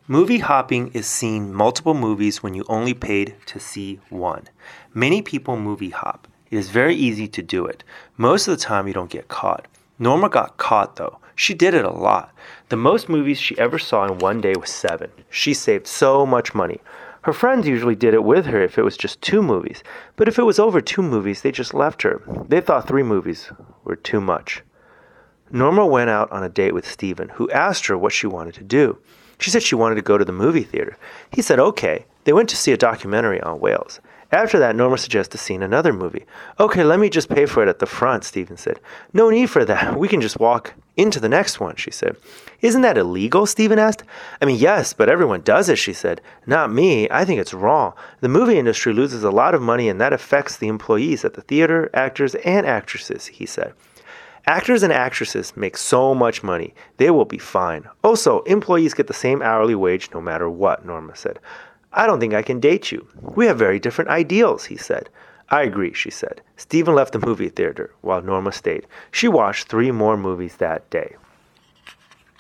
Movie hopping is seeing multiple movies when you only paid to see one. Many people movie hop. It is very easy to do it. Most of the time you don't get caught. Norma got caught though. She did it a lot. The most movies she ever saw in one day was 7. She saved so much money. Her friends usually did it with her if it was just 2 movies. But if it was over 2 movies, they just left her. They thought 3 movies were too much. Norma went out on a date with Stephen, who asked her what she wanted to do. She said she wanted to go to the movie theater. He said okay. They went to see a documentary on whales. After that, Norma suggested seeing another movie. Okay, let me just pay for it at the front, Stephen said. No need for that. We can just walk into the next one, she said. Isn't that illegal? Stephen asked. I mean, yes, but everyone does it, she said. Not me. I think it's wrong. The movie industry loses a lot of money and that affects the employees at the theater, actors, and actresses, he said. Actors and actresses make so much money. They will be fine. Also, employees get the same hourly wage no matter what, Norma said. I don't think I can date you. We have very different ideals, he said. I agree, she said. Stephen left the movie theater while Norma stayed. She watched 3 more movies that day.